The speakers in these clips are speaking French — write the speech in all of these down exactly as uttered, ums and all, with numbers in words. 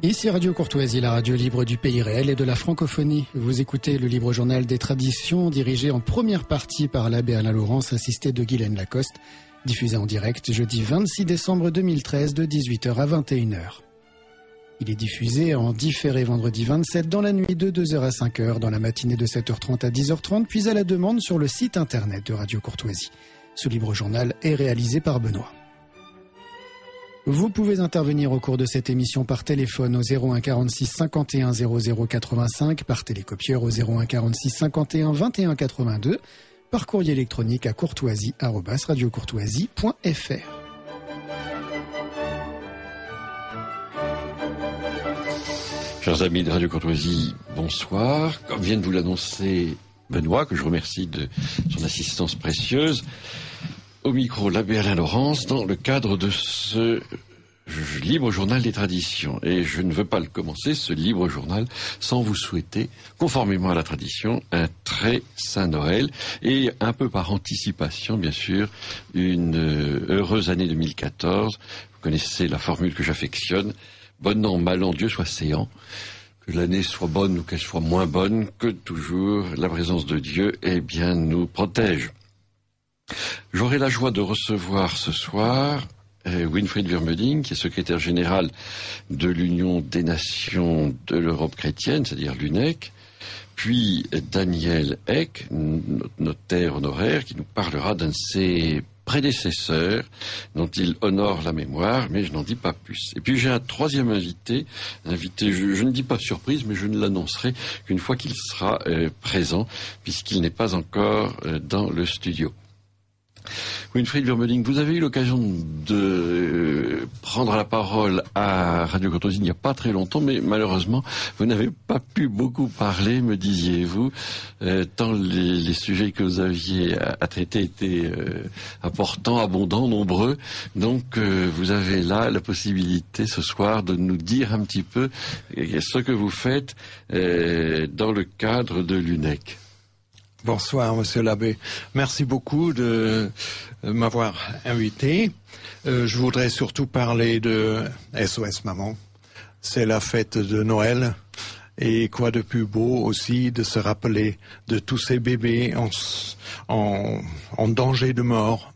Ici Radio Courtoisie, la radio libre du pays réel et de la francophonie. Vous écoutez le Libre Journal des Traditions, dirigé en première partie par l'abbé Alain Laurence, assisté de Guylaine Lacoste, diffusé en direct jeudi vingt-six décembre deux mille treize de dix-huit heures à vingt et une heures. Il est diffusé en différé vendredi vingt-sept dans la nuit de deux heures à cinq heures, dans la matinée de sept heures trente à dix heures trente, puis à la demande sur le site internet de Radio Courtoisie. Ce Libre Journal est réalisé par Benoît. Vous pouvez intervenir au cours de cette émission par téléphone au zéro un quarante-six cinquante et un zéro zéro quatre-vingt-cinq, par télécopieur au zéro un quarante-six cinquante et un vingt et un quatre-vingt-deux, par courrier électronique à courtoisie arobase radiocourtoisie point f r. Chers amis de Radio Courtoisie, bonsoir. Comme vient de vous l'annoncer Benoît, que je remercie de son assistance précieuse, au micro, l'abbé Alain Laurence, dans le cadre de ce Libre Journal des Traditions. Et je ne veux pas le commencer, ce Libre Journal, sans vous souhaiter, conformément à la tradition, un très saint Noël et un peu par anticipation, bien sûr, une heureuse année deux mille quatorze. Vous connaissez la formule que j'affectionne. Bon an, mal an, Dieu soit séant. Que l'année soit bonne ou qu'elle soit moins bonne, que toujours la présence de Dieu, eh bien, nous protège. J'aurai la joie de recevoir ce soir euh, Winfried Vermeuling, qui est secrétaire général de l'Union des Nations de l'Europe chrétienne, c'est-à-dire l'U N E C, puis Daniel Eck, notaire honoraire, qui nous parlera d'un de ses prédécesseurs dont il honore la mémoire, mais je n'en dis pas plus. Et puis j'ai un troisième invité, invité je, je ne dis pas surprise, mais je ne l'annoncerai qu'une fois qu'il sera euh, présent, puisqu'il n'est pas encore euh, dans le studio. Winfried Vermeuling, vous avez eu l'occasion de prendre la parole à Radio Courtoisie il n'y a pas très longtemps, mais malheureusement, vous n'avez pas pu beaucoup parler, me disiez-vous, euh, tant les, les sujets que vous aviez à, à traiter étaient euh, importants, abondants, nombreux. Donc, euh, vous avez là la possibilité ce soir de nous dire un petit peu ce que vous faites euh, dans le cadre de l'U N E C. Bonsoir, monsieur l'abbé. Merci beaucoup de m'avoir invité. Euh, je voudrais surtout parler de S O S Maman. C'est la fête de Noël. Et quoi de plus beau aussi de se rappeler de tous ces bébés en, en, en danger de mort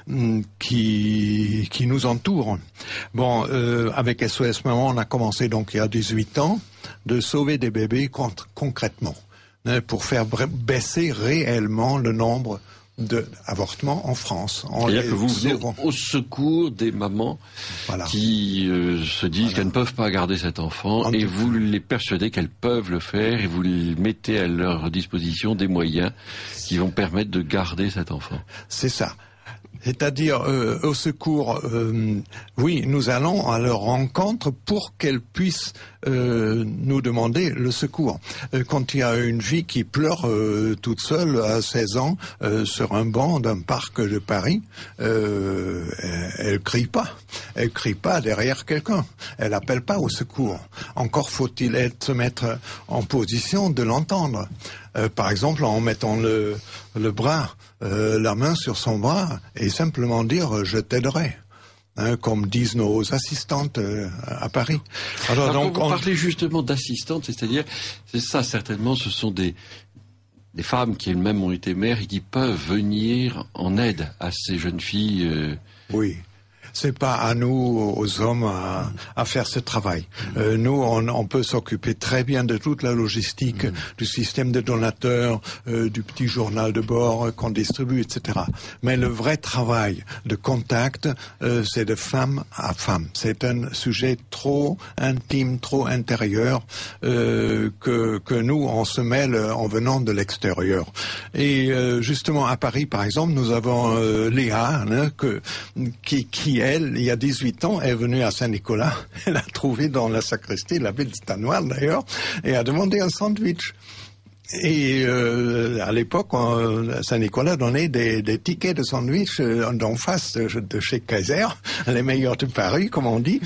qui, qui nous entourent. Bon, euh, avec S O S Maman, on a commencé donc il y a dix-huit ans de sauver des bébés contre, concrètement, pour faire baisser réellement le nombre d'avortements en France. C'est-à-dire que vous venez au secours des mamans voilà. qui euh, se disent voilà. qu'elles ne peuvent pas garder cet enfant en et vous les persuadez qu'elles peuvent le faire et vous mettez à leur disposition des moyens qui vont permettre de garder cet enfant. C'est ça. C'est-à-dire euh, au secours, euh, oui, nous allons à leur rencontre pour qu'elles puissent euh, nous demander le secours. Euh, quand il y a une fille qui pleure euh, toute seule à seize ans euh, sur un banc d'un parc de Paris, euh, elle, elle crie pas, elle crie pas derrière quelqu'un, elle appelle pas au secours. Encore faut-il être, se mettre en position de l'entendre. Euh, par exemple, en mettant le, le bras, euh, la main sur son bras et simplement dire « je t'aiderai ». Hein, comme disent nos assistantes euh, à Paris. Alors, Alors donc, quand vous on... parlez justement d'assistantes, c'est-à-dire, c'est ça certainement, ce sont des, des femmes qui elles-mêmes ont été mères et qui peuvent venir en aide à ces jeunes filles. Euh... Oui. C'est pas à nous, aux hommes, à, à faire ce travail. Euh, nous, on, on peut s'occuper très bien de toute la logistique, mmh. du système de donateurs, euh, du petit journal de bord euh, qu'on distribue, et cetera. Mais le vrai travail de contact, euh, c'est de femme à femme. C'est un sujet trop intime, trop intérieur, euh, que, que nous, on se mêle en venant de l'extérieur. Et euh, justement, à Paris, par exemple, nous avons euh, Léa, hein, que, qui, qui elle, il y a dix-huit ans, est venue à Saint-Nicolas. Elle a trouvé dans la sacristie, la ville stanoise d'ailleurs, et a demandé un sandwich. Et euh, à l'époque, Saint-Nicolas donnait des, des tickets de sandwich euh, d'en face de, de chez Kaiser, les meilleurs de Paris, comme on dit.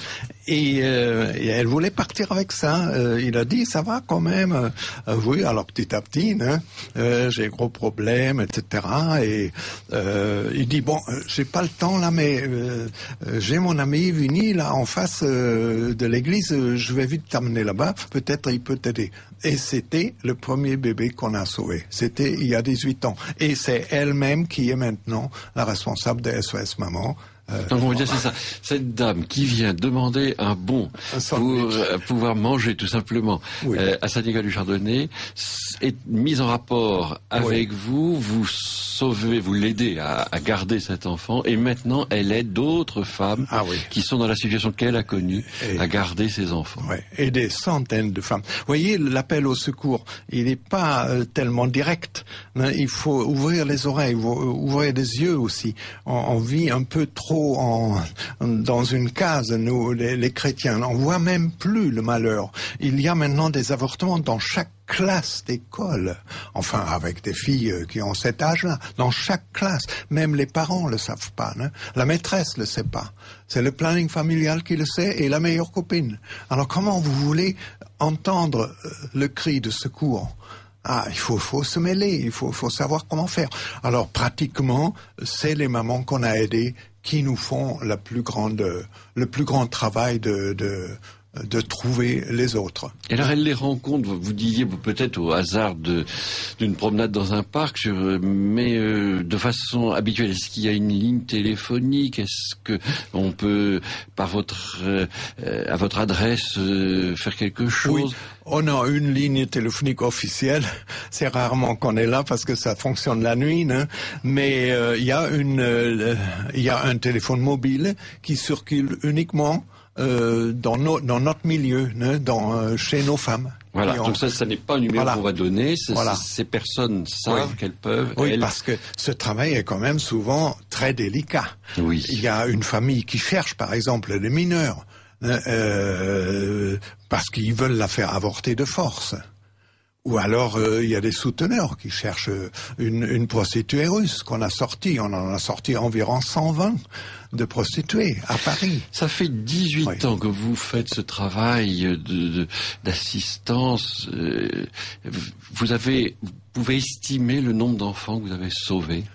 Et, euh, et elle voulait partir avec ça. Euh, il a dit, ça va quand même. Euh, oui, alors petit à petit, hein, euh, j'ai gros problèmes, et cetera. Et euh, il dit, bon, j'ai pas le temps là, mais euh, j'ai mon ami Vinny là en face euh, de l'église. Je vais vite t'amener là-bas. Peut-être il peut t'aider. Et c'était le premier bébé qu'on a sauvé. C'était il y a dix-huit ans. Et c'est elle-même qui est maintenant la responsable de S O S Maman. Euh, Donc on veut dire c'est ça. Cette dame qui vient demander un bon pour euh, pouvoir manger tout simplement oui. euh, à Saint-Nicolas-du-Chardonnay est mise en rapport avec oui. vous, vous sauvez, vous l'aidez à, à garder cet enfant et maintenant elle aide d'autres femmes ah, oui. qui sont dans la situation qu'elle a connue et, à garder ses enfants. Oui. Et des centaines de femmes. Vous voyez, l'appel au secours, il n'est pas euh, tellement direct. Hein, il faut ouvrir les oreilles, ouvrir les yeux aussi. On, on vit un peu trop En, dans une case, nous, les, les chrétiens. On voit même plus le malheur. Il y a maintenant des avortements dans chaque classe d'école. Enfin, avec des filles qui ont cet âge-là. Dans chaque classe. Même les parents le savent pas. Hein. La maîtresse le sait pas. C'est le planning familial qui le sait et la meilleure copine. Alors, comment vous voulez entendre le cri de secours ? Ah, il faut, faut se mêler. Il faut, faut savoir comment faire. Alors, pratiquement, c'est les mamans qu'on a aidées qui nous font la plus grande, le plus grand travail de, de, de trouver les autres. Et alors elle les rencontre, vous disiez peut-être au hasard de, d'une promenade dans un parc, sur, mais euh, de façon habituelle. Est-ce qu'il y a une ligne téléphonique? Est-ce que on peut, par votre, euh, à votre adresse, euh, faire quelque chose? Oui. On a une ligne téléphonique officielle. C'est rarement qu'on est là parce que ça fonctionne la nuit, hein. Mais euh, il y a une, euh, il y a un téléphone mobile qui circule uniquement euh, dans, no, dans notre milieu, hein, dans euh, chez nos femmes. Voilà. On... Donc ça, ça n'est pas un numéro voilà. qu'on va donner. Voilà. Ces personnes savent oui. qu'elles peuvent. Oui, elles... parce que ce travail est quand même souvent très délicat. Oui. Il y a une famille qui cherche, par exemple, les mineurs. Euh, parce qu'ils veulent la faire avorter de force. Ou alors euh, il y a des souteneurs qui cherchent une, une prostituée russe qu'on a sortie. On en a sorti environ cent vingt de prostituées à Paris. Ça fait dix-huit oui. ans que vous faites ce travail de, de, d'assistance. Euh, vous avez, vous pouvez estimer le nombre d'enfants que vous avez sauvés?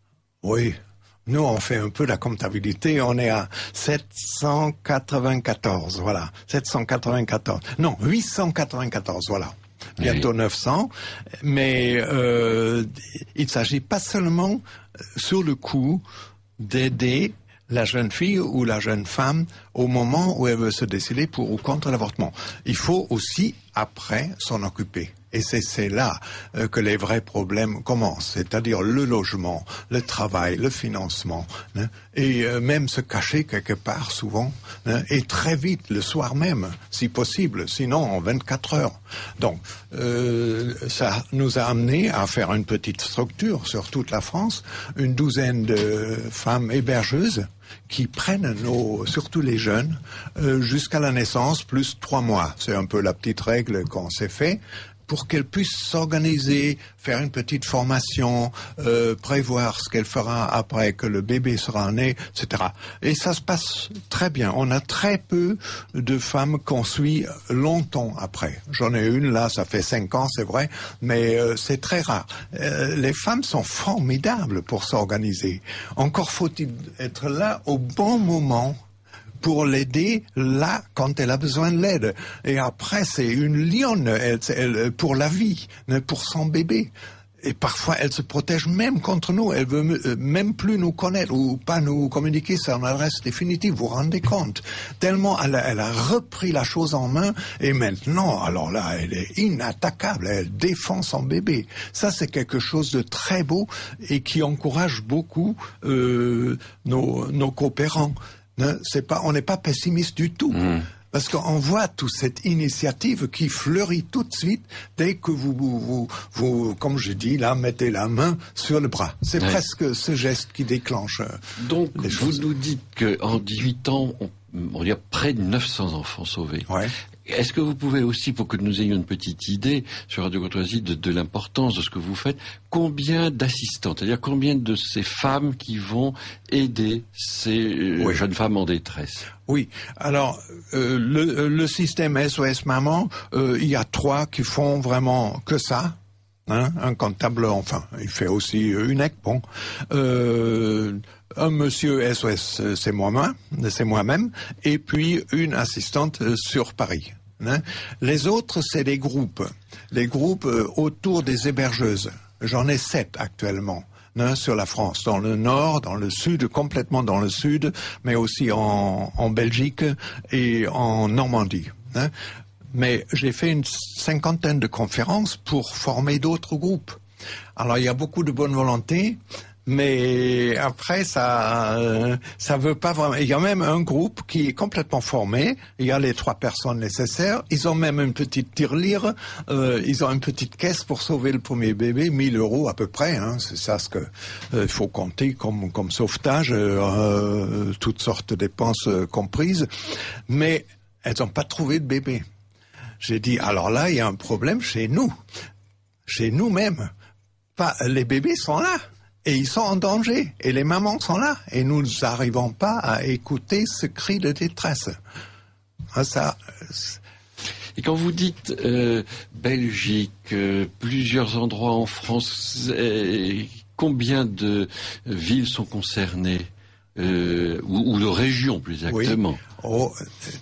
Oui. Nous, on fait un peu la comptabilité, on est à sept cent quatre-vingt-quatorze, voilà, sept cent quatre-vingt-quatorze, non, huit cent quatre-vingt-quatorze, voilà, bientôt oui. neuf cents, mais euh, il ne s'agit pas seulement, sur le coup, d'aider la jeune fille ou la jeune femme au moment où elle veut se décider pour ou contre l'avortement. Il faut aussi, après, s'en occuper. Et c'est, c'est là euh, que les vrais problèmes commencent, c'est-à-dire le logement, le travail, le financement, hein, et euh, même se cacher quelque part souvent, hein, et très vite, le soir même, si possible, sinon en vingt-quatre heures. Donc, euh, ça nous a amené à faire une petite structure sur toute la France, une douzaine de femmes hébergeuses qui prennent nos, surtout les jeunes, euh, jusqu'à la naissance, plus trois mois. C'est un peu la petite règle qu'on s'est fait, pour qu'elle puisse s'organiser, faire une petite formation, euh, prévoir ce qu'elle fera après que le bébé sera né, et cetera. Et ça se passe très bien. On a très peu de femmes qu'on suit longtemps après. J'en ai une là, ça fait cinq ans, c'est vrai, mais euh, c'est très rare. Euh, les femmes sont formidables pour s'organiser. Encore faut-il être là au bon moment pour l'aider là quand elle a besoin de l'aide. Et après, c'est une lionne elle, elle, pour la vie, pour son bébé. Et parfois, elle se protège même contre nous. Elle veut même plus nous connaître ou pas nous communiquer son adresse définitive. Vous vous rendez compte? Tellement elle a, elle a repris la chose en main et maintenant, alors là, elle est inattaquable. Elle défend son bébé. Ça, c'est quelque chose de très beau et qui encourage beaucoup euh, nos, nos coopérants. C'est pas, on n'est pas pessimiste du tout. Mmh. Parce qu'on voit toute cette initiative qui fleurit tout de suite dès que vous, vous, vous, vous comme je dis, là, mettez la main sur le bras. C'est ouais. presque ce geste qui déclenche Donc, les vous choses. nous dites qu'en dix-huit ans, on, on y a près de neuf cents enfants sauvés. Ouais. Est-ce que vous pouvez aussi, pour que nous ayons une petite idée sur Radio Courtoisie de, de l'importance de ce que vous faites, combien d'assistantes, c'est-à-dire combien de ces femmes qui vont aider ces euh, oui. jeunes femmes en détresse? Oui, alors euh, le, le système S O S Maman, euh, il y a trois qui font vraiment que ça. Hein, un comptable, enfin, il fait aussi une E C, bon. Euh, un monsieur S O S, c'est moi-même, c'est moi-même, et puis une assistante sur Paris. Hein. Les autres, c'est des groupes, les groupes euh, autour des hébergeuses. J'en ai sept actuellement. Hein, sur la France, dans le nord, dans le sud, complètement dans le sud, mais aussi en, en Belgique et en Normandie. Hein. Mais j'ai fait une cinquantaine de conférences pour former d'autres groupes. Alors il y a beaucoup de bonne volonté, mais après ça, euh, ça veut pas vraiment. Il y a même un groupe qui est complètement formé. Il y a les trois personnes nécessaires. Ils ont même une petite tirelire. Euh, ils ont une petite caisse pour sauver le premier bébé, mille euros à peu près. Hein, c'est ça ce que euh, il faut compter comme comme sauvetage, euh, toutes sortes de dépenses euh, comprises. Mais elles n'ont pas trouvé de bébé. J'ai dit, alors là, il y a un problème chez nous, chez nous-mêmes. Pas, les bébés sont là, et ils sont en danger, et les mamans sont là, et nous n'arrivons pas à écouter ce cri de détresse. Ah, ça... Et quand vous dites euh, Belgique, euh, plusieurs endroits en France, euh, combien de villes sont concernées, euh, ou, ou de régions plus exactement? Oui. Oh,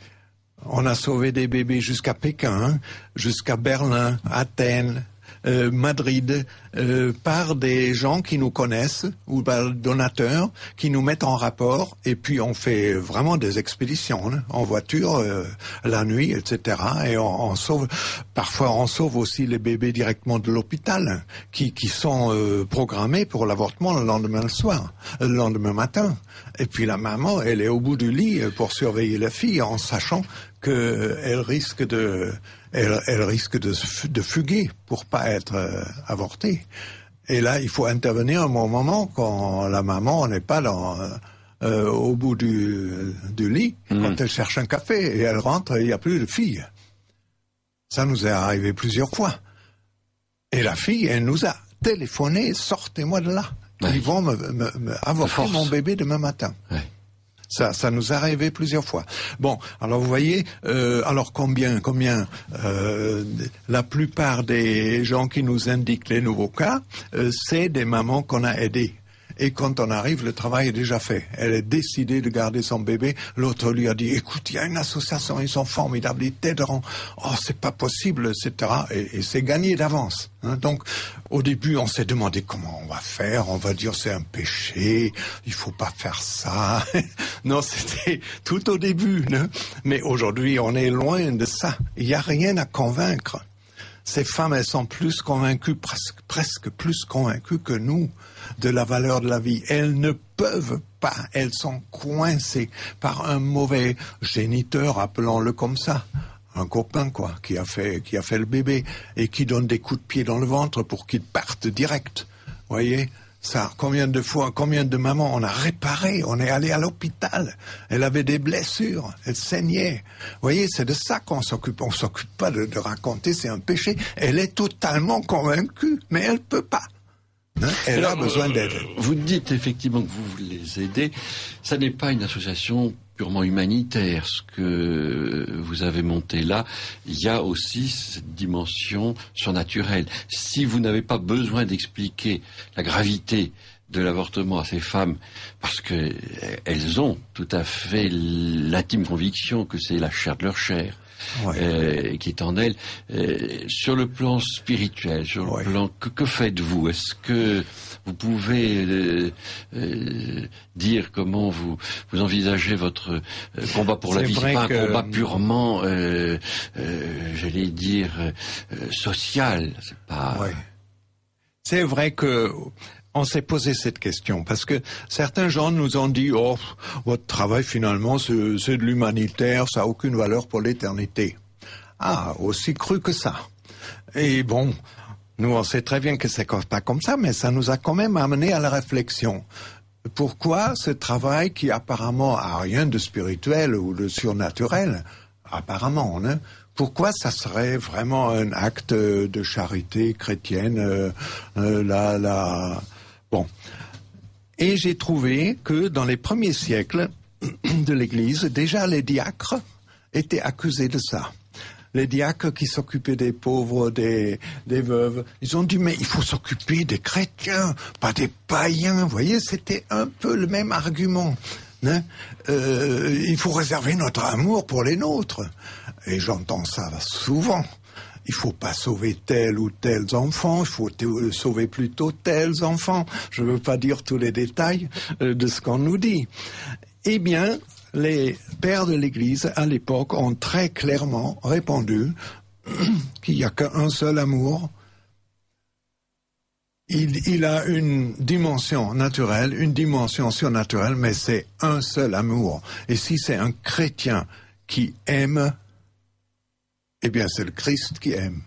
on a sauvé des bébés jusqu'à Pékin, hein, jusqu'à Berlin, Athènes, euh, Madrid, euh, par des gens qui nous connaissent ou par donateurs qui nous mettent en rapport, et puis on fait vraiment des expéditions hein, en voiture euh, la nuit, et cetera. Et on, on sauve, parfois on sauve aussi les bébés directement de l'hôpital hein, qui qui sont euh, programmés pour l'avortement le lendemain le soir, le lendemain matin. Et puis la maman, elle est au bout du lit pour surveiller la fille en sachant qu'elle risque de, elle, elle risque de, de fuguer pour pas être euh, avortée. Et là, il faut intervenir au moment quand la maman n'est pas dans, euh, au bout du, du lit, mmh. quand elle cherche un café et elle rentre, il n'y a plus de fille. Ça nous est arrivé plusieurs fois. Et la fille, elle nous a téléphoné, sortez-moi de là. Ouais. Ils vont me, me, me avorter mon bébé demain matin. Ouais. Ça, ça nous est arrivé plusieurs fois. Bon, alors vous voyez, euh, alors combien, combien, euh, la plupart des gens qui nous indiquent les nouveaux cas, euh, c'est des mamans qu'on a aidées. Et quand on arrive, le travail est déjà fait. Elle est décidée de garder son bébé. L'autre lui a dit, écoute, il y a une association, ils sont formidables, ils t'aideront. Oh, c'est pas possible, et cetera. Et, et c'est gagné d'avance. Hein. Donc, au début, on s'est demandé comment on va faire. On va dire c'est un péché, il faut pas faire ça. Non, c'était tout au début. Hein. Mais aujourd'hui, on est loin de ça. Il n'y a rien à convaincre. Ces femmes, elles sont plus convaincues, presque, presque plus convaincues que nous de la valeur de la vie. Elles ne peuvent pas, elles sont coincées par un mauvais géniteur, appelons-le comme ça. Un copain, quoi, qui a fait, qui a fait le bébé et qui donne des coups de pied dans le ventre pour qu'il parte direct. Vous voyez? Ça, combien de fois, combien de mamans on a réparé, on est allé à l'hôpital, elle avait des blessures, elle saignait. Vous voyez, c'est de ça qu'on s'occupe, on s'occupe pas de, de raconter, c'est un péché. Elle est totalement convaincue, mais elle peut pas. Hein, elle Alors, a besoin d'aide. Euh, vous dites effectivement que vous les aidez, ça n'est pas une association purement humanitaire, ce que vous avez monté là, il y a aussi cette dimension surnaturelle. Si vous n'avez pas besoin d'expliquer la gravité de l'avortement à ces femmes, parce que elles ont tout à fait l'intime conviction que c'est la chair de leur chair, ouais. euh, qui est en elles, euh, sur le plan spirituel, sur le ouais. plan, que, que faites-vous? Est-ce que vous pouvez euh, euh, dire comment vous, vous envisagez votre euh, combat pour la vie? C'est pas que... un combat purement, euh, euh, j'allais dire, euh, social. C'est pas. Ouais. C'est vrai que on s'est posé cette question parce que certains gens nous ont dit oh votre travail finalement c'est, c'est de l'humanitaire, ça a aucune valeur pour l'éternité. Ah, aussi cru que ça. Et bon. Nous, on sait très bien que c'est pas comme ça, mais ça nous a quand même amené à la réflexion. Pourquoi ce travail qui apparemment a rien de spirituel ou de surnaturel, apparemment, hein, pourquoi ça serait vraiment un acte de charité chrétienne euh, euh, là, là. Bon. Et j'ai trouvé que dans les premiers siècles de l'Église, déjà les diacres étaient accusés de ça. Les diacres qui s'occupaient des pauvres, des, des veuves, ils ont dit, mais il faut s'occuper des chrétiens, pas des païens. Vous voyez, c'était un peu le même argument. Hein, euh, il faut réserver notre amour pour les nôtres. Et j'entends ça souvent. Il faut pas sauver tel ou tels enfants, il faut t- sauver plutôt tels enfants. Je veux pas dire tous les détails euh, de ce qu'on nous dit. Eh bien, les pères de l'Église, à l'époque, ont très clairement répondu qu'il n'y a qu'un seul amour. Il, il a une dimension naturelle, une dimension surnaturelle, mais c'est un seul amour. Et si c'est un chrétien qui aime, eh bien, c'est le Christ qui aime.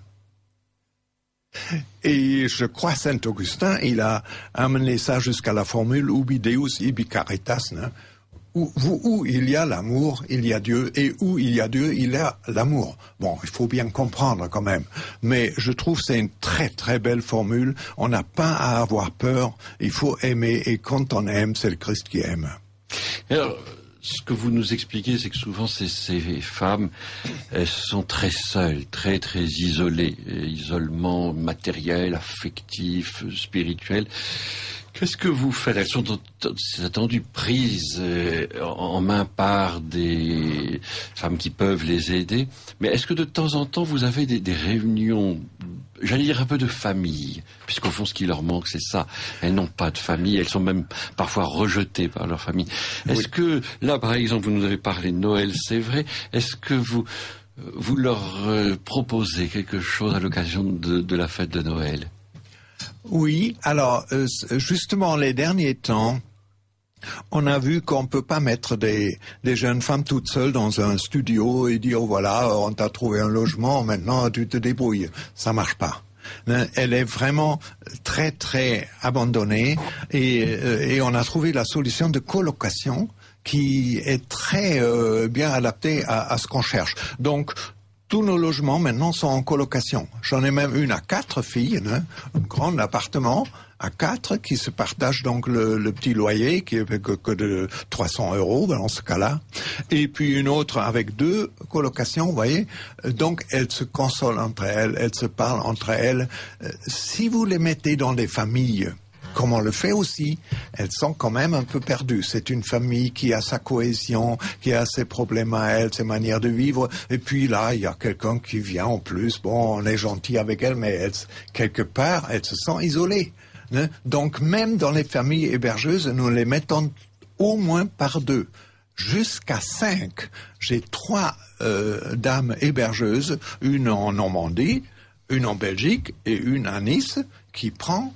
Et je crois Saint Augustin, il a amené ça jusqu'à la formule ubi Deus ibi caritas, hein, où, où il y a l'amour, il y a Dieu, et où il y a Dieu, il y a l'amour. Bon, il faut bien comprendre quand même. Mais je trouve que c'est une très très belle formule. On n'a pas à avoir peur, il faut aimer, et quand on aime, c'est le Christ qui aime. Alors, ce que vous nous expliquez, c'est que souvent ces, ces femmes, elles sont très seules, très très isolées, isolement matériel, affectif, spirituel. Qu'est-ce que vous faites? Elles sont c'est attendu prises euh, en main par des femmes qui peuvent les aider. Mais est-ce que de temps en temps vous avez des, des réunions, j'allais dire un peu de famille, puisqu'au fond ce qui leur manque c'est ça. Elles n'ont pas de famille, elles sont même parfois rejetées par leur famille. Est-ce oui. que là par exemple vous nous avez parlé de Noël, c'est vrai. Est-ce que vous vous leur euh, proposez quelque chose à l'occasion de, de la fête de Noël? Oui, alors euh, justement les derniers temps, on a vu qu'on peut pas mettre des, des jeunes femmes toutes seules dans un studio et dire voilà, on t'a trouvé un logement, maintenant tu te débrouilles. Ça marche pas. Elle est vraiment très très abandonnée et, et on a trouvé la solution de colocation qui est très euh, bien adaptée à, à ce qu'on cherche. Donc tous nos logements maintenant sont en colocation. J'en ai même une à quatre filles, hein, un grand appartement à quatre qui se partagent donc le, le petit loyer qui est que, que de trois cents euros dans ce cas-là. Et puis une autre avec deux colocations, vous voyez. Donc elles se consolent entre elles, elles se parlent entre elles. Si vous les mettez dans des familles, comme on le fait aussi, elles sont quand même un peu perdues. C'est une famille qui a sa cohésion, qui a ses problèmes à elle, ses manières de vivre. Et puis là, il y a quelqu'un qui vient en plus. Bon, on est gentil avec elle, mais elle, quelque part, elle se sent isolée. Hein? Donc même dans les familles hébergeuses, nous les mettons au moins par deux, jusqu'à cinq. J'ai trois euh, dames hébergeuses, une en Normandie, une en Belgique et une à Nice, qui prend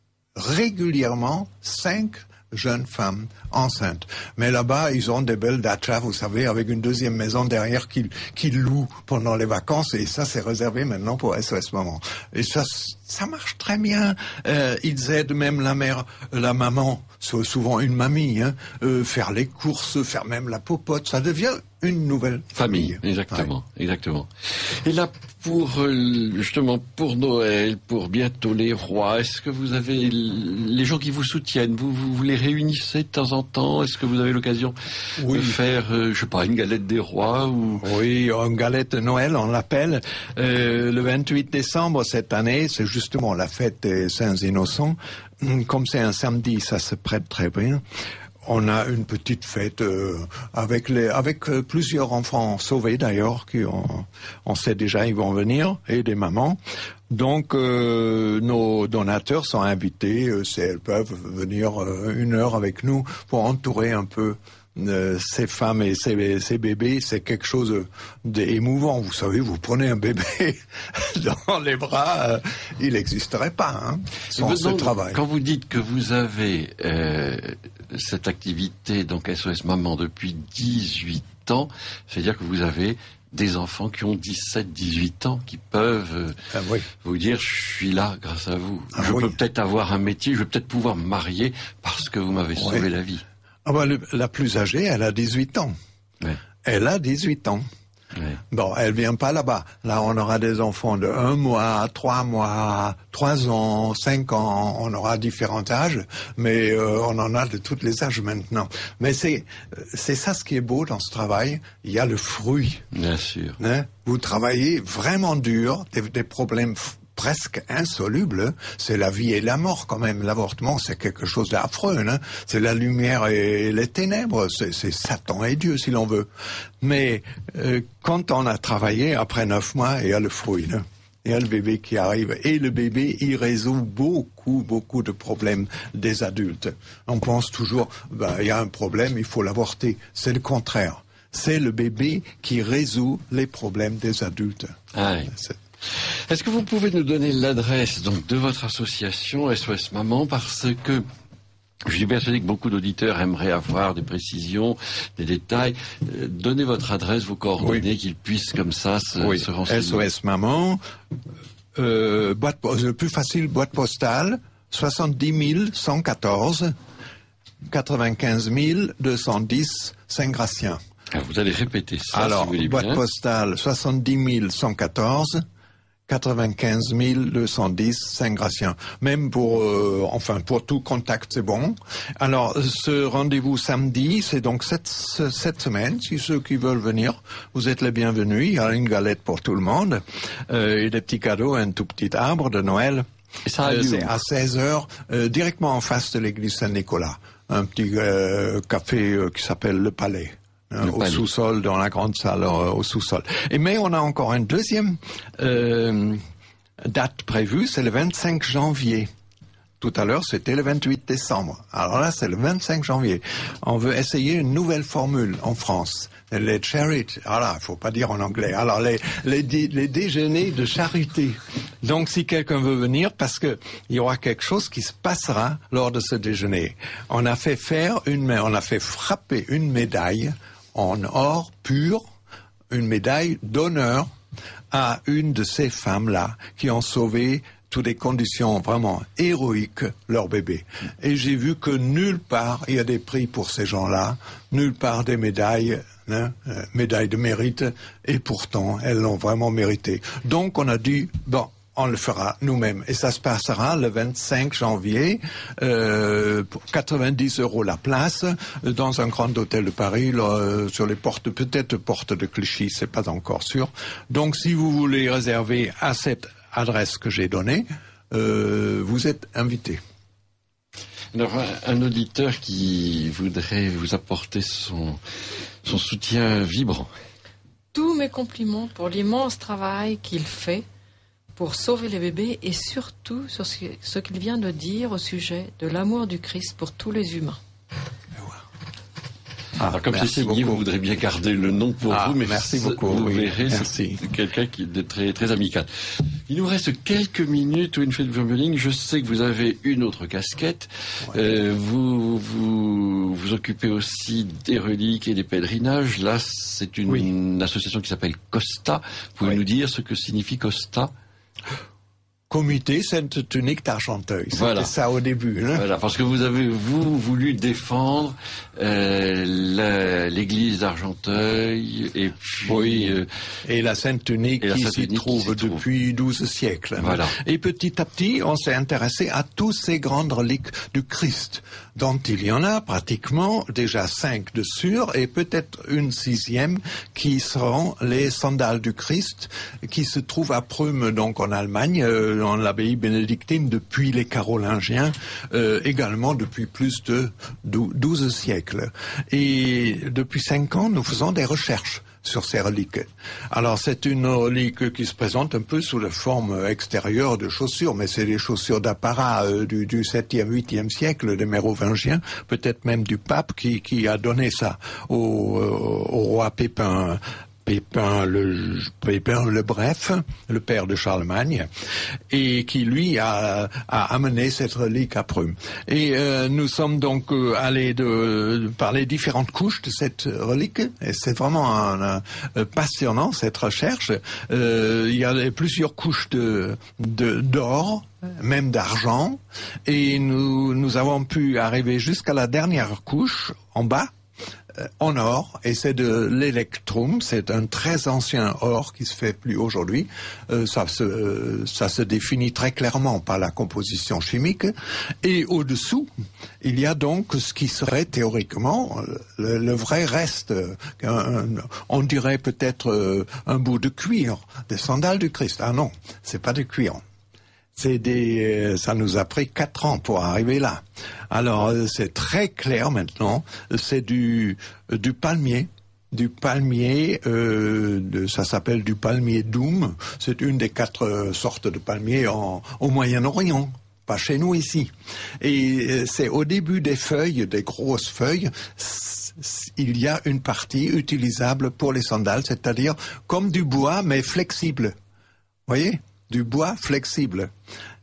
régulièrement cinq jeunes femmes enceintes. Mais là-bas, ils ont des belles dachas, vous savez, avec une deuxième maison derrière qu'ils qu'ils louent pendant les vacances. Et ça, c'est réservé maintenant pour S O S Maman. Et ça, ça marche très bien. Euh, ils aident même la mère, la maman, c'est souvent une mamie, hein, euh, faire les courses, faire même la popote. Ça devient une nouvelle famille. famille. Exactement, ouais. exactement. Et là, pour justement pour Noël, pour bientôt les rois, est-ce que vous avez les gens qui vous soutiennent, vous, vous, vous les réunissez de temps en temps? Est-ce que vous avez l'occasion oui. de faire, euh, je sais pas, une galette des rois ou... Oui, une galette de Noël, on l'appelle. Euh, le vingt-huit décembre cette année, c'est justement la fête des Saints Innocents. Comme c'est un samedi, ça se prête très bien. On a une petite fête euh, avec les avec euh, plusieurs enfants sauvés d'ailleurs qui on, on sait déjà ils vont venir et des mamans. Donc euh, nos donateurs sont invités, euh, elles peuvent venir euh, une heure avec nous pour entourer un peu euh, ces femmes et ces, ces bébés. C'est quelque chose d'émouvant. Vous savez, vous prenez un bébé dans les bras, euh, il n'existerait pas hein, sans ce travail. Quand vous dites que vous avez euh, cette activité, donc S O S Maman, depuis dix-huit ans, c'est-à-dire que vous avez des enfants qui ont dix-sept, dix-huit ans, qui peuvent euh, ah, oui. vous dire « je suis là grâce à vous, ah, je oui. peux peut-être avoir un métier, je vais peut-être pouvoir me marier parce que vous m'avez sauvé oui. la vie ». Ah bah, le, la plus âgée, elle a dix-huit ans. Ouais. Elle a dix-huit ans. Oui. Bon, elle vient pas là-bas. Là, on aura des enfants de un mois, trois mois, trois ans, cinq ans. On aura différents âges, mais euh, on en a de tous les âges maintenant. Mais c'est c'est ça ce qui est beau dans ce travail. Il y a le fruit. Bien sûr. Hein? Vous travaillez vraiment dur, des, des problèmes presque insoluble, c'est la vie et la mort quand même. L'avortement, c'est quelque chose d'affreux. Hein. C'est la lumière et les ténèbres. C'est, c'est Satan et Dieu, si l'on veut. Mais euh, quand on a travaillé, après neuf mois, il y a le fruit. Hein. Il y a le bébé qui arrive. Et le bébé, il résout beaucoup, beaucoup de problèmes des adultes. On pense toujours, ben, il y a un problème, il faut l'avorter. C'est le contraire. C'est le bébé qui résout les problèmes des adultes. Ah oui. C'est... Est-ce que vous pouvez nous donner l'adresse donc de votre association S O S Maman, parce que je suis persuadé que beaucoup d'auditeurs aimeraient avoir des précisions, des détails. Euh, donnez votre adresse, vos coordonnées, oui. qu'ils puissent comme ça se, oui. se renseigner. S O S Maman, euh, boîte, le plus facile, boîte postale, soixante-dix mille cent quatorze, quatre-vingt-quinze mille deux cent dix, Saint-Gratien. Alors, vous allez répéter ça, Alors, si vous voulez boîte bien. postale soixante-dix mille cent quatorze, quatre-vingt-quinze mille deux cent dix, Saint-Gratien. Même pour, euh, enfin, pour tout contact, c'est bon. Alors, ce rendez-vous samedi, c'est donc cette, cette semaine. Si ceux qui veulent venir, vous êtes les bienvenus. Il y a une galette pour tout le monde, euh, et des petits cadeaux, un tout petit arbre de Noël. Et ça a euh, lieu c'est à seize heures, euh, directement en face de l'église Saint-Nicolas. Un petit euh, café euh, qui s'appelle Le Palais. Hein, au palais. Sous-sol, dans la grande salle, euh, au sous-sol. Et mais on a encore une deuxième euh, date prévue, c'est le vingt-cinq janvier. Tout à l'heure, c'était le vingt-huit décembre. Alors là, c'est le vingt-cinq janvier. On veut essayer une nouvelle formule en France. Les charity, voilà, faut pas dire en anglais. Alors les les, les déjeuners de charité. Donc si quelqu'un veut venir, parce que il y aura quelque chose qui se passera lors de ce déjeuner. On a fait faire une, on a fait frapper une médaille en or pur, une médaille d'honneur à une de ces femmes-là qui ont sauvé toutes des conditions vraiment héroïques, leur bébé. Et j'ai vu que nulle part il y a des prix pour ces gens-là, nulle part des médailles, hein, euh, médailles de mérite, et pourtant elles l'ont vraiment mérité. Donc on a dit, bon, on le fera nous-mêmes. Et ça se passera le vingt-cinq janvier, euh, pour quatre-vingt-dix euros la place, dans un grand hôtel de Paris, là, sur les portes, peut-être porte de Clichy, c'est pas encore sûr. Donc si vous voulez réserver à cette adresse que j'ai donnée, euh, vous êtes invité. Alors, un, un auditeur qui voudrait vous apporter son, son soutien vibrant. Tous mes compliments pour l'immense travail qu'il fait pour sauver les bébés et surtout sur ce, ce qu'il vient de dire au sujet de l'amour du Christ pour tous les humains. Ah, Alors, comme c'est signé, vous voudrez bien garder le nom pour ah, vous, mais merci beaucoup. Vous oui, verrez, merci. c'est quelqu'un qui est très, très amical. Il nous reste quelques minutes, Winfried Wuermeling. Je sais que vous avez une autre casquette. Ouais. Euh, vous, vous vous occupez aussi des reliques et des pèlerinages. Là, c'est une, oui. une association qui s'appelle COSTA. Pouvez-vous oui. nous dire ce que signifie COSTA ? Comité Sainte Tunique d'Argenteuil. C'était voilà. ça au début. Hein. Voilà, parce que vous avez, vous, voulu défendre euh, la, l'église d'Argenteuil et puis... Oui, euh, et la Sainte Tunique qui s'y trouve depuis douze siècles. Voilà. Et petit à petit, on s'est intéressé à tous ces grandes reliques du Christ, dont il y en a pratiquement déjà cinq de sûrs, et peut-être une sixième qui seront les sandales du Christ, qui se trouvent à Prüm, donc en Allemagne, euh, dans l'abbaye bénédictine depuis les Carolingiens, euh, également depuis plus de douze siècles. Et depuis cinq ans, nous faisons des recherches sur ces reliques. Alors c'est une relique qui se présente un peu sous la forme extérieure de chaussures, mais c'est des chaussures d'apparat euh, du, du septième, huitième siècle des Mérovingiens, peut-être même du pape qui, qui a donné ça au, euh, au roi Pépin. Pépin le, Pépin le Bref, le père de Charlemagne, et qui lui a, a amené cette relique à Prüm. Et euh, nous sommes donc euh, allés de, par les différentes couches de cette relique, et c'est vraiment un, un, passionnant cette recherche. Euh, il y a plusieurs couches de, de d'or, même d'argent, et nous, nous avons pu arriver jusqu'à la dernière couche, en bas, euh, en or, et c'est de l'électrum, c'est un très ancien or qui se fait plus aujourd'hui. Euh, ça se euh, ça se définit très clairement par la composition chimique, et au-dessous, il y a donc ce qui serait théoriquement le, le vrai reste, un, on dirait peut-être euh, un bout de cuir, des sandales du Christ. Ah non, c'est pas du cuir. C'est des, ça nous a pris quatre ans pour arriver là. Alors c'est très clair maintenant. C'est du du palmier, du palmier. Euh, de, ça s'appelle du palmier doum. C'est une des quatre sortes de palmiers en, au Moyen-Orient. Pas chez nous ici. Et c'est au début des feuilles, des grosses feuilles. Il y a une partie utilisable pour les sandales, c'est-à-dire comme du bois mais flexible. Vous voyez? Du bois flexible.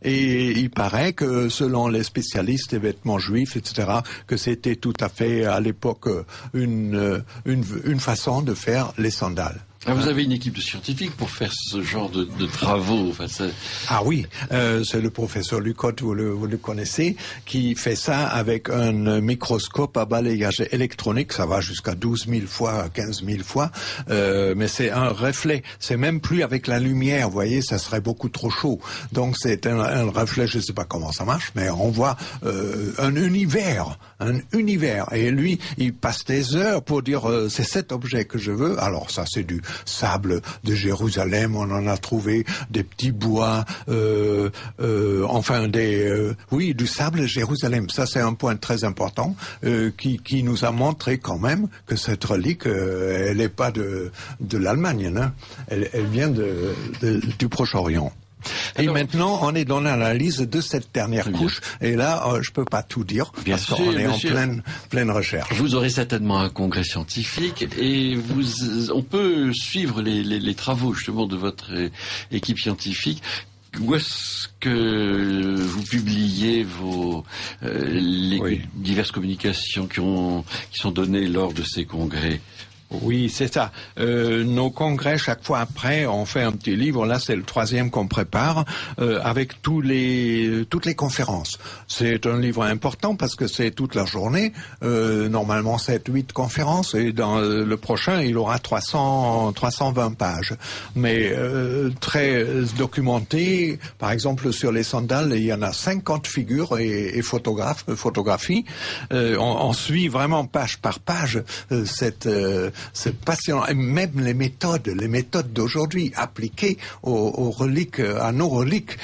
Et il paraît que, selon les spécialistes des vêtements juifs, et cetera, que c'était tout à fait, à l'époque, une, une, une façon de faire les sandales. Ah, vous avez une équipe de scientifiques pour faire ce genre de, de travaux. Enfin, c'est... Ah oui, euh, c'est le professeur Lucotte, vous le, vous le connaissez, qui fait ça avec un microscope à balayage électronique. Ça va jusqu'à douze mille fois, quinze mille fois, euh, mais c'est un reflet. C'est même plus avec la lumière, vous voyez, ça serait beaucoup trop chaud. Donc c'est un, un reflet, je ne sais pas comment ça marche, mais on voit euh, un univers, un univers. Et lui, il passe des heures pour dire euh, c'est cet objet que je veux. Alors ça, c'est du sable de Jérusalem, on en a trouvé des petits bois, euh, euh, enfin des, euh, oui, du sable de Jérusalem. Ça, c'est un point très important euh, qui, qui nous a montré quand même que cette relique, euh, elle n'est pas de, de l'Allemagne, hein. elle, elle vient de, de, du Proche-Orient. Et alors, maintenant, on est dans l'analyse de cette dernière couche. Et là, euh, je peux pas tout dire parce qu'on est en pleine, pleine recherche. Vous aurez certainement un congrès scientifique et vous, on peut suivre les, les, les travaux justement de votre équipe scientifique. Où est-ce que vous publiez vos euh, les oui. diverses communications qui ont qui sont données lors de ces congrès? Oui, c'est ça. Euh, nos congrès, chaque fois après, on fait un petit livre. Là, c'est le troisième qu'on prépare euh, avec tous les toutes les conférences. C'est un livre important parce que c'est toute la journée. Euh, normalement, sept, huit conférences. Et dans le prochain, il aura trois cents, trois cent vingt pages. Mais euh, très documenté. Par exemple, sur les sandales, il y en a cinquante figures et, et photographes, photographies. Euh, on, on suit vraiment page par page euh, cette euh, c'est passionnant. Et même les méthodes, les méthodes d'aujourd'hui appliquées aux, aux reliques, à nos reliques,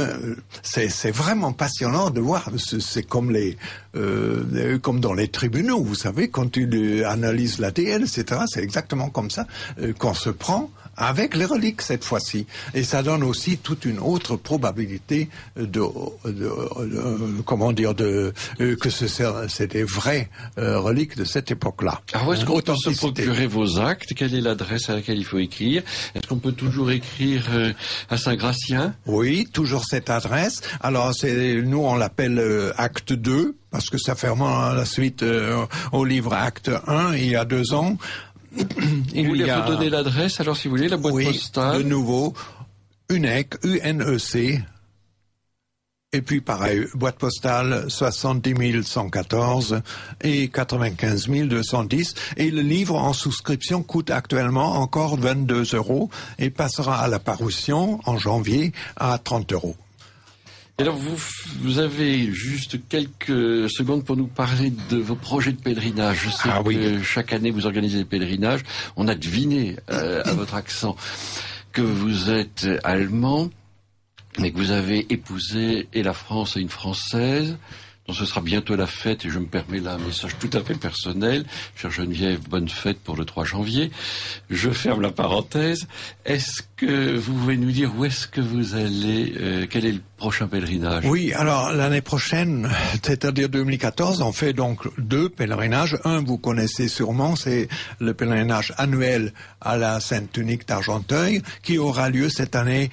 c'est, c'est vraiment passionnant de voir. C'est, c'est comme les, euh, comme dans les tribunaux, vous savez, quand tu analyses l'A D N, et cetera. C'est exactement comme ça euh, qu'on se prend avec les reliques cette fois-ci. Et ça donne aussi toute une autre probabilité de, de, de, de comment dire, de euh, que ce, c'est des vraies euh, reliques de cette époque-là. Alors, où est-ce qu'on peut se procurer vos actes? Quelle est l'adresse à laquelle il faut écrire? Est-ce qu'on peut toujours écrire euh, à Saint-Gratien? Oui, toujours cette adresse. Alors, c'est, nous, on l'appelle euh, acte deux, parce que ça fait vraiment la suite euh, au livre acte un, il y a deux ans. Il vous a... faut donner l'adresse, alors si vous voulez, la boîte oui, postale. de nouveau, U N E C, U N E C, et puis pareil, boîte postale soixante-dix mille cent quatorze et quatre-vingt-quinze mille deux cent dix. Et le livre en souscription coûte actuellement encore vingt-deux euros et passera à la parution en janvier à trente euros. Et alors, vous, vous avez juste quelques secondes pour nous parler de vos projets de pèlerinage. Je sais ah, que oui. chaque année, vous organisez des pèlerinages. On a deviné euh, à votre accent que vous êtes allemand, mais que vous avez épousé et la France et une Française. Donc ce sera bientôt la fête, et je me permets là un message tout à fait personnel. Chère Geneviève, bonne fête pour le trois janvier. Je ferme la parenthèse. Est-ce que vous pouvez nous dire où est-ce que vous allez, euh, quel est le prochain pèlerinage? Oui, alors l'année prochaine, c'est-à-dire deux mille quatorze, on fait donc deux pèlerinages. Un, vous connaissez sûrement, c'est le pèlerinage annuel à la Sainte-Tunique d'Argenteuil, qui aura lieu cette année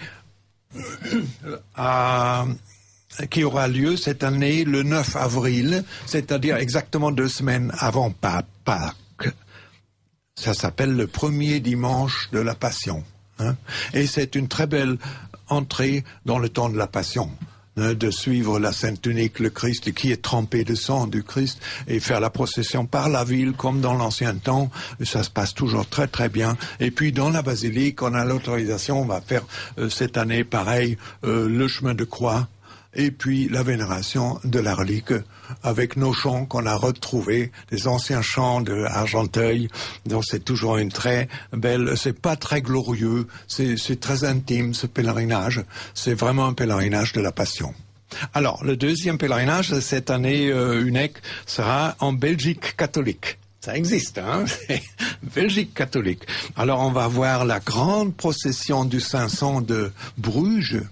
à... qui aura lieu cette année le neuf avril, c'est-à-dire exactement deux semaines avant Pâques. Ça s'appelle le premier dimanche de la Passion. Hein. Et c'est une très belle entrée dans le temps de la Passion. hein, de suivre la Sainte Tunique, le Christ qui est trempé de sang du Christ, et faire la procession par la ville comme dans l'ancien temps. Ça se passe toujours très très bien. Et puis dans la basilique, on a l'autorisation, on va faire euh, cette année pareil, euh, le chemin de croix, et puis la vénération de la relique, avec nos chants qu'on a retrouvés, des anciens chants de Argenteuil. Donc c'est toujours une très belle, c'est pas très glorieux, c'est, c'est très intime ce pèlerinage. C'est vraiment un pèlerinage de la Passion. Alors, le deuxième pèlerinage, cette année, euh, U N E C, sera en Belgique catholique. Ça existe, hein, Belgique catholique. Alors on va voir la grande procession du cinq cents de Bruges,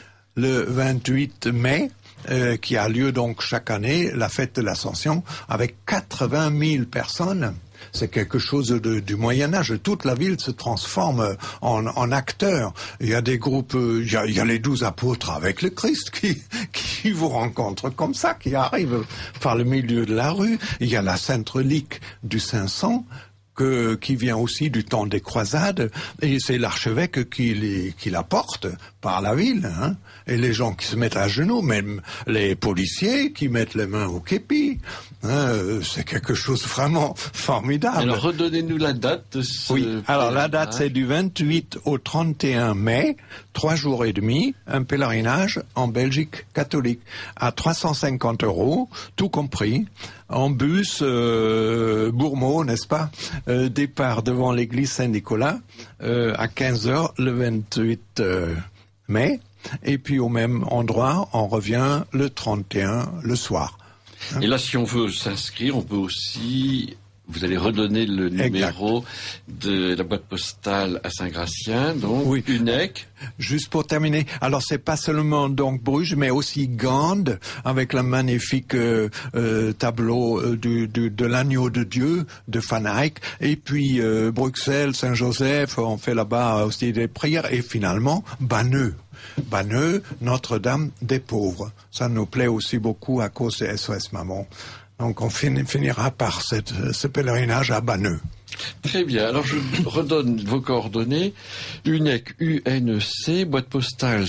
le vingt-huit mai, euh, qui a lieu donc chaque année, la fête de l'Ascension, avec quatre-vingt mille personnes. C'est quelque chose de, du Moyen-Âge. Toute la ville se transforme en, en acteurs. Il y a des groupes, il y a, il y a les douze apôtres avec le Christ qui, qui vous rencontrent comme ça, qui arrivent par le milieu de la rue. Il y a la Sainte Relique du cinq cents, Que, qui vient aussi du temps des croisades, et c'est l'archevêque qui, les, qui la porte par la ville, hein, et les gens qui se mettent à genoux, même les policiers qui mettent les mains au képi, hein, c'est quelque chose vraiment formidable. Alors redonnez-nous la date de ce... Oui, alors la date c'est du vingt-huit au trente et un mai, trois jours et demi, un pèlerinage en Belgique catholique, à trois cent cinquante euros, tout compris, en bus, euh, Bourmeau, n'est-ce pas, euh, départ devant l'église Saint-Nicolas, euh, à quinze heures le vingt-huit euh, mai, et puis au même endroit, on revient le trente et un le soir. Hein? Et là, si on veut s'inscrire, on peut aussi... Vous allez redonner le numéro exact. De la boîte postale à Saint-Gratien, donc oui. U N E C. Juste pour terminer, alors c'est pas seulement donc Bruges, mais aussi Gand, avec le magnifique euh, euh, tableau euh, du, du, de l'agneau de Dieu de Van Eyck, et puis euh, Bruxelles, Saint-Joseph, on fait là-bas aussi des prières, et finalement Banneux. Banneux, Notre-Dame des pauvres. Ça nous plaît aussi beaucoup à cause de S O S Maman. Donc on finira par cette, ce pèlerinage à Banneux. Très bien. Alors je redonne vos coordonnées. U N E C, U N E C, boîte postale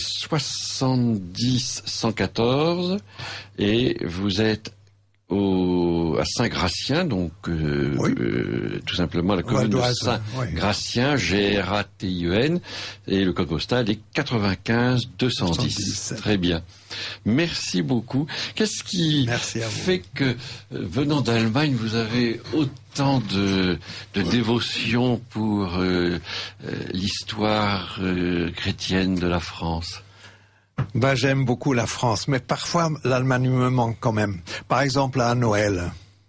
soixante-dix cent quatorze, et vous êtes au, à Saint-Gratien, donc euh, oui. euh, tout simplement la commune de Saint-Gratien, oui. G R A T I E N, et le code postal est quatre-vingt-quinze deux cent dix. Très bien. Merci beaucoup. Qu'est-ce qui fait que, euh, venant d'Allemagne, vous avez autant de, de dévotion pour euh, euh, l'histoire euh, chrétienne de la France ? Ben, j'aime beaucoup la France, mais parfois l'Allemagne me manque quand même. Par exemple, à Noël.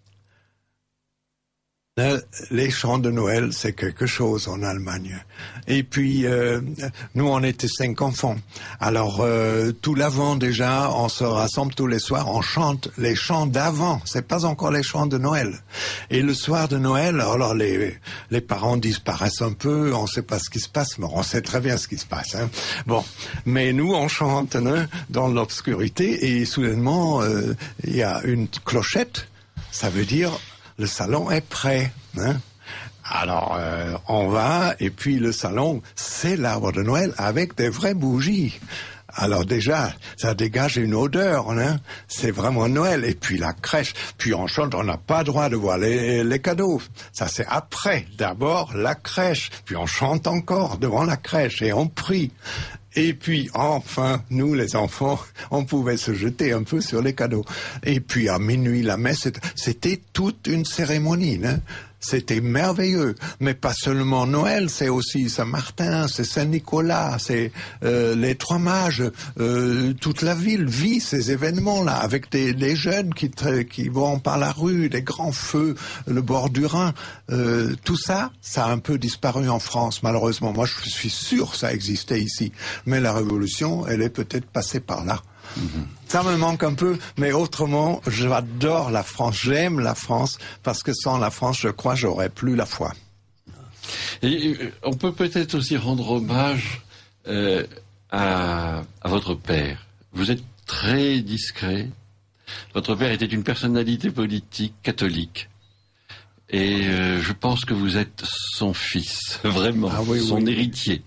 Les chants de Noël, c'est quelque chose en Allemagne. Et puis, euh, nous, on était cinq enfants. Alors, euh, tout l'avant, déjà, on se rassemble tous les soirs, on chante les chants d'avant. C'est pas encore les chants de Noël. Et le soir de Noël, alors les, les parents disparaissent un peu, on sait pas ce qui se passe, mais on sait très bien ce qui se passe, hein. Bon. Mais nous, on chante, hein, dans l'obscurité, et soudainement, euh, il y a une clochette. Ça veut dire, le salon est prêt, hein. Alors, euh, on va, et puis le salon, c'est l'arbre de Noël avec des vraies bougies. Alors déjà, ça dégage une odeur, hein. C'est vraiment Noël. Et puis la crèche, puis on chante, on n'a pas droit de voir les, les cadeaux. Ça c'est après. D'abord la crèche, puis on chante encore devant la crèche et on prie. Et puis, enfin, nous, les enfants, on pouvait se jeter un peu sur les cadeaux. Et puis, à minuit, la messe, c'était toute une cérémonie, hein. C'était merveilleux. Mais pas seulement Noël, c'est aussi Saint-Martin, c'est Saint-Nicolas, c'est euh, les Trois Mages. Euh, toute la ville vit ces événements-là, avec des, des jeunes qui, qui vont par la rue, des grands feux, le bord du Rhin. Euh, tout ça, ça a un peu disparu en France, malheureusement. Moi, je suis sûr que ça existait ici. Mais la Révolution, elle est peut-être passée par là. Mmh. Ça me manque un peu, mais autrement, j'adore la France, j'aime la France, parce que sans la France, je crois, j'aurais plus la foi. Et on peut peut-être aussi rendre hommage euh, à, à votre père. Vous êtes très discret. Votre père était une personnalité politique catholique. Et euh, je pense que vous êtes son fils, vraiment, ah oui, son oui. héritier.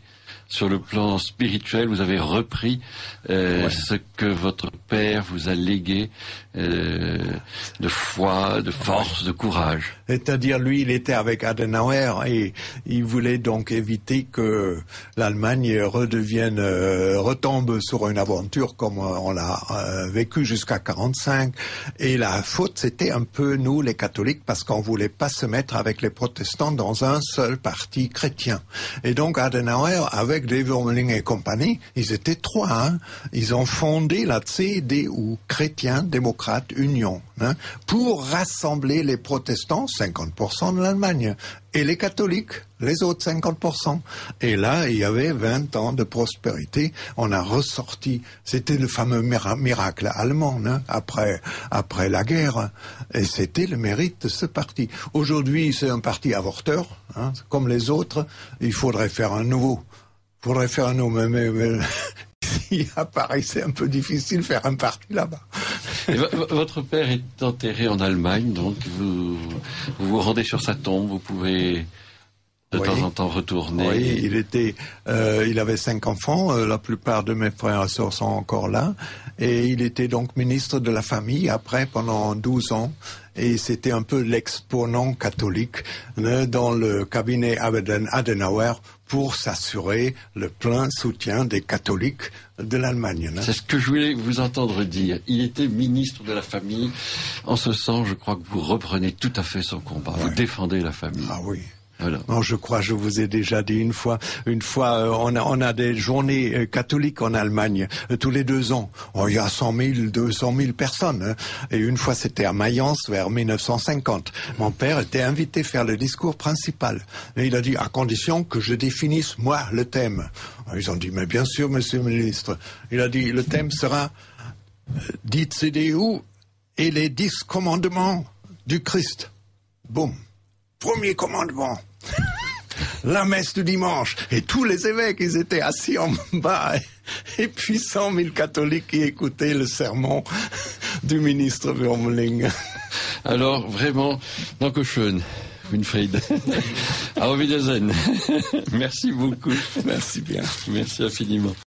sur le plan spirituel, vous avez repris euh, ouais. ce que votre père vous a légué euh, de foi, de force, ouais. de courage. C'est-à-dire, lui, il était avec Adenauer et il voulait donc éviter que l'Allemagne redevienne, euh, retombe sur une aventure comme on l'a euh, vécu jusqu'à quarante-cinq. Et la faute, c'était un peu nous, les catholiques, parce qu'on voulait pas se mettre avec les protestants dans un seul parti chrétien. Et donc, Adenauer, avec les Wuermeling et compagnie, ils étaient trois, hein. Ils ont fondé la C D U, Chrétiens, Démocrates, Union, hein, pour rassembler les protestants, cinquante pour cent de l'Allemagne, et les catholiques, les autres cinquante pour cent. Et là, il y avait vingt ans de prospérité. On a ressorti, c'était le fameux mira- miracle allemand, hein, après, après la guerre. Et c'était le mérite de ce parti. Aujourd'hui, c'est un parti avorteur, hein, comme les autres. Il faudrait faire un nouveau. Il faudrait faire un nouveau, mais, mais, mais ici, à Paris, c'est un peu difficile de faire un parti là-bas. Et v- votre père est enterré en Allemagne, donc vous vous, vous rendez sur sa tombe, vous pouvez de oui. temps en temps retourner. Oui, il était, euh, il avait cinq enfants, euh, la plupart de mes frères et sœurs sont encore là, et il était donc ministre de la famille après pendant douze ans. Et c'était un peu l'exponent catholique hein, dans le cabinet Adenauer pour s'assurer le plein soutien des catholiques de l'Allemagne. Hein. C'est ce que je voulais vous entendre dire. Il était ministre de la famille. En ce sens, je crois que vous reprenez tout à fait son combat. Ouais. Vous défendez la famille. Ah oui. Voilà. Non, je crois, je vous ai déjà dit une fois, une fois, euh, on a, on a des journées euh, catholiques en Allemagne euh, tous les deux ans. Oh, il y a cent mille, deux cent mille personnes. Hein. Et une fois, c'était à Mayence vers mille neuf cent cinquante. Mon père était invité à faire le discours principal. Et il a dit, à condition que je définisse, moi, le thème. Ils ont dit, mais bien sûr, monsieur le ministre. Il a dit, le thème sera euh, Die C D U et les dix commandements du Christ. Boum. Premier commandement. La messe du dimanche. Et tous les évêques, ils étaient assis en bas. Et puis cent mille catholiques qui écoutaient le sermon du ministre Wuermeling. Alors, vraiment, Dankeschön, Winfried. Auf Wiedersehen. Merci beaucoup. Merci bien. Merci infiniment.